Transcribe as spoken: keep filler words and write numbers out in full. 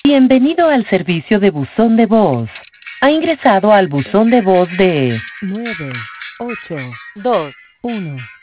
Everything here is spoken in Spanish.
Bienvenido al servicio de buzón de voz. Ha ingresado al buzón de voz de nueve ocho dos uno